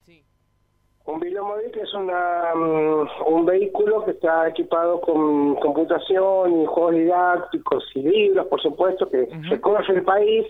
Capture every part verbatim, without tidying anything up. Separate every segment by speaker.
Speaker 1: Sí.
Speaker 2: Un bibliomóvil que es una, um, un vehículo que está equipado con computación y juegos didácticos y libros, por supuesto, que uh-huh. recorre el país.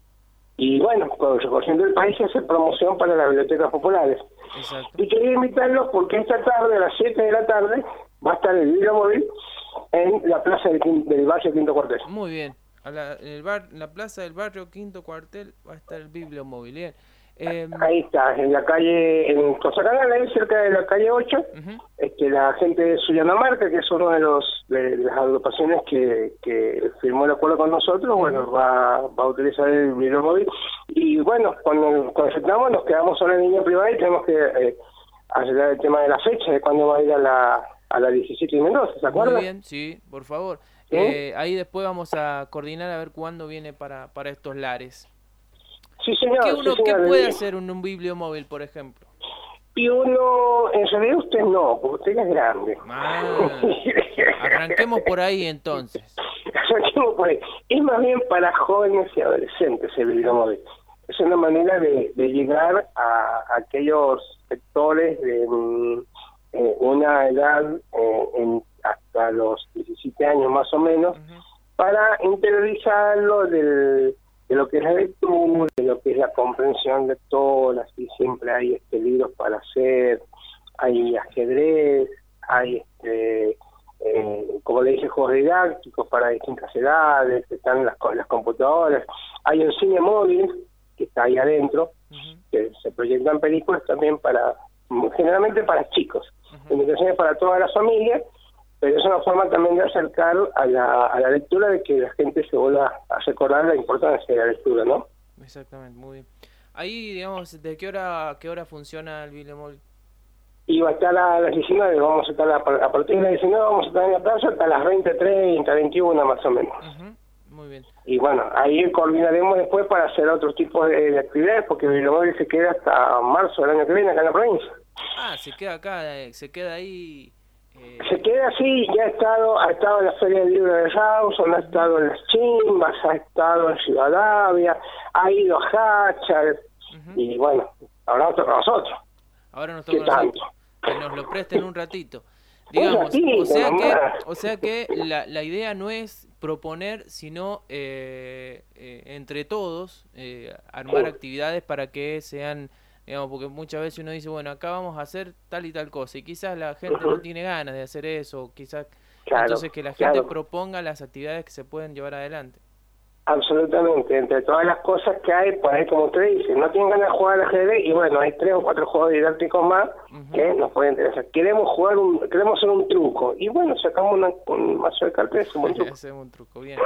Speaker 2: Y bueno, cuando recorriendo el país se hace promoción para las bibliotecas populares.
Speaker 1: Exacto.
Speaker 2: Y quería invitarlos porque esta tarde, a las siete de la tarde, va a estar el bibliomóvil en la plaza del, del barrio Quinto Cuartel.
Speaker 1: Muy bien. A la, en, el bar, en la plaza del barrio Quinto Cuartel va a estar el bibliomóvil. Bien. Eh,
Speaker 2: Ahí está, en la calle, en Cosacanal, ahí cerca de la calle ocho, uh-huh. este, la gente de Sullanamarca, que es uno de los de, de las agrupaciones que, que firmó el acuerdo con nosotros, uh-huh. bueno, va, va a utilizar el bibliomóvil. Y bueno, cuando, cuando aceptamos nos quedamos solo en línea privada y tenemos que eh, arreglar el tema de la fecha, de cuándo va a ir a la, a la diecisiete y Mendoza, ¿se acuerdan?
Speaker 1: Muy bien, sí, por favor. ¿Sí? Eh, ahí después vamos a coordinar a ver cuándo viene para, para estos lares.
Speaker 2: Sí, señor.
Speaker 1: ¿Qué, uno,
Speaker 2: sí, señor.
Speaker 1: ¿qué puede hacer un, un bibliomóvil, por ejemplo?
Speaker 2: Y uno, en realidad usted no, porque usted es grande.
Speaker 1: Ah, arranquemos por ahí entonces.
Speaker 2: Arranquemos por ahí. Es más bien para jóvenes y adolescentes el bibliomóvil. Es una manera de, de llegar a, a aquellos sectores de eh, una edad eh, en, hasta los diecisiete años más o menos, uh-huh. para interiorizarlo del... de lo que es la lectura, de lo que es la comprensión lectora, así siempre hay este libros para hacer, hay ajedrez, hay este eh, como le dije, juegos didácticos para distintas edades, están las, las computadoras, hay un cine móvil que está ahí adentro, uh-huh. que se proyectan películas también para, generalmente para chicos, uh-huh. invitaciones para todas las familias, pero es una forma también de acercar a la, a la lectura, de que la gente se vuelva a recordar la importancia de la lectura, ¿no?
Speaker 1: Exactamente, muy bien. Ahí, digamos, ¿de qué hora a qué hora funciona el bibliomóvil?
Speaker 2: Y va a estar a las diecinueve, vamos a estar a, a partir de las diecinueve, vamos a estar en la plaza hasta las veinte treinta, veintiuno más o menos.
Speaker 1: Uh-huh. Muy bien.
Speaker 2: Y bueno, ahí coordinaremos después para hacer otros tipos de, de actividades, porque el bibliomóvil se queda hasta marzo del año que viene acá en la provincia.
Speaker 1: Ah, se queda acá, eh, se queda ahí... Eh...
Speaker 2: Se queda así, ya ha estado, ha estado en la Feria del Libro de Rawson, ha estado en Las Chimbas, ha estado en Rivadavia, ha ido a Hachar, uh-huh. y bueno, ahora nos toca a nosotros.
Speaker 1: Ahora nos toca a nosotros, que nos lo presten un ratito. Digamos, ratito, o sea que, o sea que la, la idea no es proponer, sino eh, eh, entre todos eh, armar sí. actividades para que sean... Digamos, porque muchas veces uno dice, bueno, acá vamos a hacer tal y tal cosa, y quizás la gente uh-huh. no tiene ganas de hacer eso, quizás claro, entonces que la gente
Speaker 2: claro.
Speaker 1: proponga las actividades que se pueden llevar adelante.
Speaker 2: Absolutamente, entre todas las cosas que hay, pues hay, como usted dice, no tienen ganas de jugar al ajedrez, y bueno, hay tres o cuatro juegos didácticos más uh-huh. que nos pueden interesar. Queremos jugar, un, queremos hacer un truco, y bueno, sacamos una, un mazo de cartas, hacemos un truco.
Speaker 1: Hacemos un truco, bien.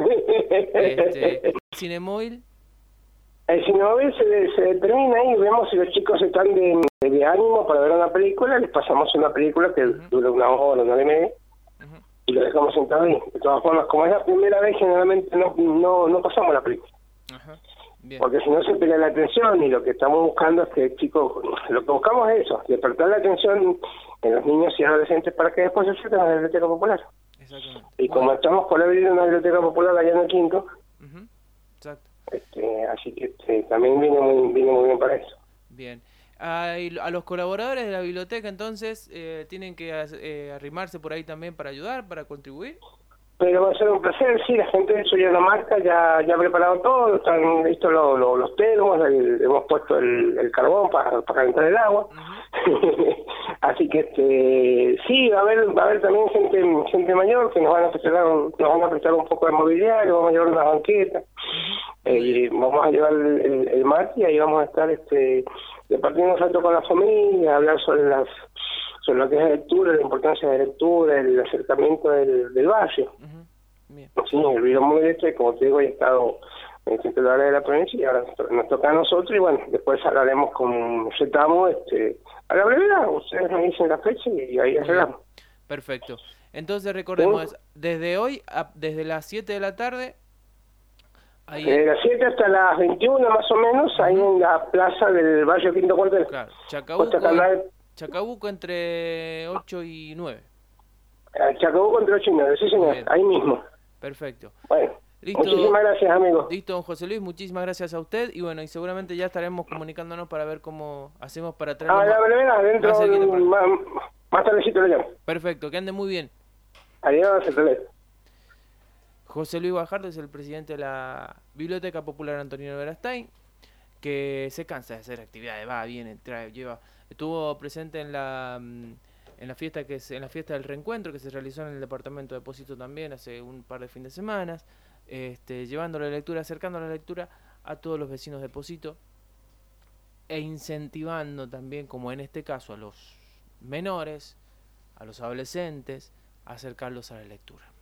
Speaker 1: este, ¿Cinemóvil?
Speaker 2: El cinemóvil se, se determina ahí, vemos si los chicos están de, de, de ánimo para ver una película, les pasamos una película que uh-huh. dura una hora, una hora y media, uh-huh. y lo dejamos sentado ahí. De todas formas, como es la primera vez, generalmente no no, no pasamos la película.
Speaker 1: Uh-huh. Bien.
Speaker 2: Porque si no se pierde la atención, y lo que estamos buscando es que el chico, lo que buscamos es eso, despertar la atención en los niños y adolescentes para que después se acerquen a la biblioteca popular.
Speaker 1: Exactamente.
Speaker 2: Y como bueno. estamos por abrir una biblioteca popular allá en el Quinto,
Speaker 1: uh-huh. Exacto.
Speaker 2: Este, así que este, también viene muy, viene muy bien para eso.
Speaker 1: Bien. A, a los colaboradores de la biblioteca, entonces, eh, tienen que eh, arrimarse por ahí también para ayudar, para contribuir.
Speaker 2: Pero va a ser un placer, sí, la gente de Sullanamarca ya, ya ha preparado todo, están listos los, los, los termos, el, hemos puesto el, el carbón para, para calentar el agua. Uh-huh. Así que este sí, va a haber va a haber también gente gente mayor que nos van a prestar nos van a prestar un poco de mobiliario, vamos a llevar una banqueta, uh-huh. eh, y vamos a llevar el, el, el mate, y ahí vamos a estar este departiendo un rato con la familia, hablar sobre las sobre lo que es la lectura, la importancia de la lectura, el acercamiento del, del barrio. Uh-huh. Bien. Sí, el bibliomóvil este, como te digo, ya ha estado en distintos lugares de la provincia, y ahora nos, nos toca a nosotros, y bueno, después hablaremos con Retamo, este, a la brevedad, ustedes me dicen la fecha y ahí arreglamos.
Speaker 1: Perfecto. Entonces recordemos, ¿sí? desde hoy, a, desde las siete de la tarde... Ahí
Speaker 2: desde las siete hasta las veintiuna más o menos, uh-huh. ahí en la plaza del barrio Quinto Cuartel.
Speaker 1: Claro, Chacabuco, Chacabuco entre ocho y nueve.
Speaker 2: Chacabuco entre ocho y nueve, sí señor, ahí mismo.
Speaker 1: Perfecto.
Speaker 2: Bueno.
Speaker 1: Listo.
Speaker 2: Muchísimas gracias, amigo.
Speaker 1: Listo, don José Luis, muchísimas gracias a usted. Y bueno, y seguramente ya estaremos comunicándonos para ver cómo hacemos para traer.
Speaker 2: Ah, la verdad, dentro de más, más tardecito lo llamo.
Speaker 1: Perfecto, que ande muy bien.
Speaker 2: Adiós, hasta luego.
Speaker 1: José Luis Guajardo es el presidente de la Biblioteca Popular Antonino Verastein, que se cansa de hacer actividades, va, viene, trae, lleva. Estuvo presente en la en la fiesta que es, en la fiesta del reencuentro que se realizó en el departamento de Pocito también hace un par de fines de semana, este, llevando la lectura, acercando la lectura a todos los vecinos de Pocito e incentivando también, como en este caso, a los menores, a los adolescentes, a acercarlos a la lectura.